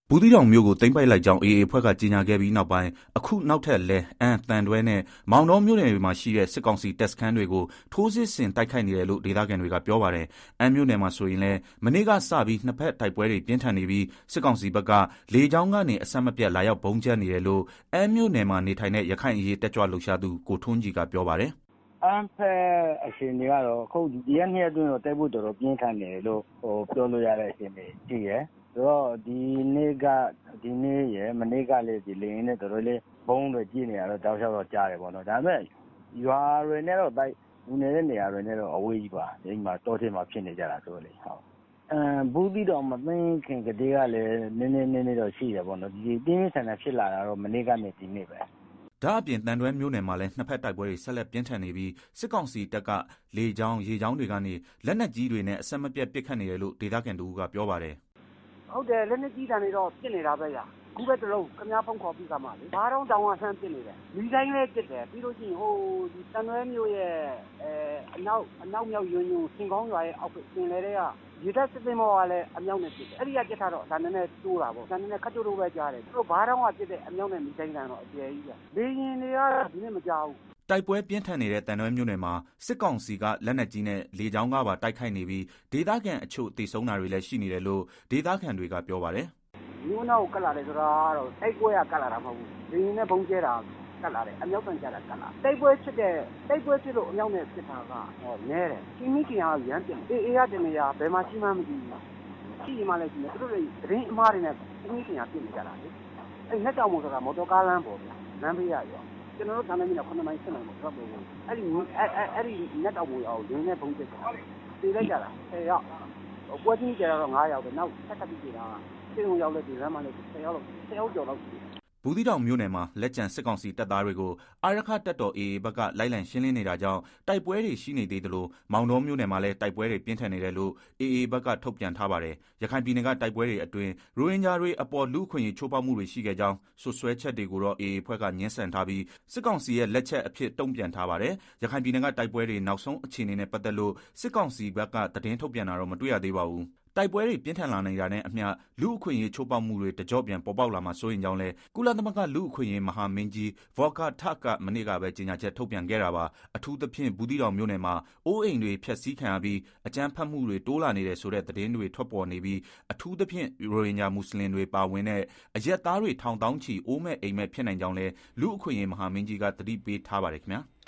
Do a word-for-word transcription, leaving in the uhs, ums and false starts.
ဘူးသီးတောင်မြို့ကိုသိမ်းပိုက်လိုက်ကြောင်း အေအေ အဖွဲ့ကကြေညာခဲ့ပြီးနောက်ပိုင်းအခုနောက်ထပ်လည်းအမ်းသံတွဲနဲ့မောင်တောမြို့နယ်တွေမှာရှိတဲ့စစ်ကောင်စီတပ်စခန်းတွေကိုထိုးစစ်ဆင်တိုက်ခိုက်နေတယ်လို့ဒေသခံတွေကပြောပါတယ်။အမ်းမြို့နယ်မှာဆိုရင်လည်းမနေ့ကစပြီးနှစ်ဖက်တိုက်ပွဲတွေပြင်းထန်နေပြီးစစ်ကောင်စီဘက်ကလေကြောင်းကနေအဆက်မပြတ်လာရောက်ဗုံးကျဲနေတယ်လို့အမ်းမြို့နယ်မှာနေထိုင်တဲ့ရခိုင်အရေးတက်ကြွလှုပ်ရှားသူကိုထွန်းကြည်ကပြောပါတယ်။အမ်းဖက်အခြေအနေကတော့အခုဒီရက်နှစ်ရက်အတွင်းတော့တိုက်ပွဲတော်တော်ပြင်းထန်နေတယ်လို့ဟိုပြောလို့ရတဲ့အခြေအနေရှိရယ်ဆိုတော့ဒီနေ့ကဒီနေ့ရယ်မနေ့ကလည်းဒီလေရင်နဲ့တော်တော်လေးဘုံတွေကြည့်နေရတော့တောက်လျှောက်တော့ကြားတယ်ပေါ့နော်ဒါပေမဲ့ရွာတွေနဲ့တော့တိုက်ဦးနေတဲ့နေရာတွေနဲ့တော့အဝေးကြီးပါဒီမှာတောထဲမှာဖြစ်နေကြတာဆိုလေဟုတ်အမ်ဘူးတီတော်မသိခင်ကတည်းကလည်းနည်းနည်းနည်းနည်းတော့ရှိရပေါ့နော်ဒီတင်းဆန်ဆန်ဖြစ်လာတာတော့မနေ့ကနေဒီနေ့ပဲဒါအပြင်တန်တွဲမြို့နယ်မှာလည်းနှစ်ဖက်တိုက်ပွဲတွေဆက်လက်ပြင်းထန်နေပြီးစစ်ကောင်စီတပ်ကလေကြောင်းရေကြောင်းတွေကနေလက်နက်ကြီးတွေနဲ့အဆက်မပြတ်ပစ်ခတ်နေတယ်လို့ဒေသခံတို့ကပြောပါတယ်ဟုတ်တယ်လက်နက်ကြီးတန်တွေတော့ပြစ်နေတာပဲညာခုပဲတလုံးခမားဖုံးခေါ်ပြီးကမှလေဘာတော့တောင်ကဆန်းပြစ်နေတယ်မိတိုင်းလည်းပြစ်တယ်ပြီးလို့ရှိရင်ဟိုဒီတန်ရွဲမျိုးရဲ့အဲအနောက်အနောက်မြောက်ယွန်းယွန်းစင်ကောင်းရွာရဲ့အောက်ပင်လေတွေကရေတပ်စစ်သင်္ဘောကလည်းအမြောက်နဲ့ပြစ်တယ်အဲ့ဒီကပြစ်ထားတော့ဒါနည်းနည်းတိုးတာပေါ့ဒါနည်းနည်းခက်ကြိုးတို့ပဲကြားတယ်သူတို့ဘာတော့ကပြစ်တဲ့အမြောက်နဲ့မိတိုင်းတန်တော့အကျယ်ကြီးပဲလေရင်တွေကတော့ဒီနေ့မကြောက်ဘူးတိုက်ပွဲပြင်းထန်နေတဲ့တန်တွဲမြို့နယ်မှာစစ်ကောင်စီကလက်နက်ကြီးနဲ့လေကြောင်းကပါတိုက်ခိုက်နေပြီးဒေသခံအချို့တေဆုံးတာတွေလည်းရှိနေတယ်လို့ဒေသခံတွေကပြောပါတယ်။မြို့နောက်ကိုကတ်လာတယ်ဆိုတာကတော့တိုက်ပွဲကကတ်လာတာမဟုတ်ဘူး။လေရင်နဲ့ဘုံကျဲတာကတ်လာတယ်အမြောက်တန်ကျတာကတ်လာတိုက်ပွဲဖြစ်တဲ့တိုက်ပွဲဖြစ်လို့အမြောက်နဲ့ဖြစ်တာကဟောနဲတယ်။ချင်းမီကင်ကရမ်းတင်အေးအေးရတင်နေရဘယ်မှာရှိမှမသိဘူး။ရှိမှလည်းရှိတယ်သူတို့တွေသတင်းအမှားတွေနဲ့ချင်းမီကင်ကပြင်နေကြတာလေ။အဲ့လက်ကြောင်မို့ဆိုတာမော်တော်ကားလမ်းပေါ်ဗျာလမ်းဘေးရရောကျွန်တော်တို့ဌာနကြီးကခုနှစ်မိုင်ဆက်နိုင်မှာတော့ပေါ့အဲ့ဒီအဲ့အဲ့ဒီnetတောင်မူအောင်ရင်းနဲ့ဘုံကျက်တာတည်လိုက်ကြတာဆယ်ရောက်ပွဲချင်းကျတော့ငါးရောက်ပဲနောက်ဆက်တက်ပြီးကြတာစေုံရောက်လဲဒီလမ်းမှာလဲဆယ်ရောက်တော့ဆယ်ရောက်ကျော်တော့ဘူးသီးတောင်မြို့နယ်မှာလက်ကျန်စစ်ကောင်စီတပ်သားတွေကိုအာရခတပ်တော် အေအေ ဘက်ကလိုက်လံရှင်းလင်းနေတာကြောင့်တိုက်ပွဲတွေရှိနေသေးသလိုမောင်တော်မြို့နယ်မှာလည်းတိုက်ပွဲတွေပြင်းထန်နေတယ်လို့ အေအေ ဘက်ကထုတ်ပြန်ထားပါတယ်။ရခိုင်ပြည်နယ်ကတိုက်ပွဲတွေအတွင်းရိုဟင်ဂျာတွေအပေါ်လူ့အခွင့်အရေးချိုးဖောက်မှုတွေရှိခဲ့ကြောင်းဆွဆွဲချက်တွေကိုတော့ အေအေ အဖွဲ့ကငြင်းဆန်ထားပြီးစစ်ကောင်စီရဲ့လက်ချက်အဖြစ်တုံ့ပြန်ထားပါတယ်။ရခိုင်ပြည်နယ်ကတိုက်ပွဲတွေနောက်ဆုံးအခြေအနေနဲ့ပတ်သက်လို့စစ်ကောင်စီဘက်ကသတင်းထုတ်ပြန်တာတော့မတွေ့ရသေးပါဘူး။တိုက်ပွဲတွေပြင်းထန်လာနေတာနဲ့အမျှလူ့အခွင့်အရေးချိုးဖောက်မှုတွေတကြော့ပြန်ပေါ်ပေါက်လာမှာစိုးရင်ကြောင်းလဲကုလသမဂ္ဂလူ့အခွင့်အရေးမဟာမင်းကြီးဗော်ကာထကမနေ့ကပဲကြေညာချက်ထုတ်ပြန်ခဲ့တာပါအထူးသဖြင့်ဘူးသီးတောင်မြို့နယ်မှာအိုးအိမ်တွေဖျက်ဆီးခံရပြီးအကြမ်းဖက်မှုတွေတိုးလာနေတယ်ဆိုတဲ့သတင်းတွေထွက်ပေါ်နေပြီးအထူးသဖြင့်ရိုဟင်ဂျာမွတ်စလင်တွေပါဝင်တဲ့အရက်သားတွေထောင်တောင်းချီအိုးမဲ့အိမ်မဲ့ဖြစ်နိုင်ကြောင်းလဲလူ့အခွင့်အရေးမဟာမင်းကြီးကသတိပေးထားပါတယ်ခင်ဗျာ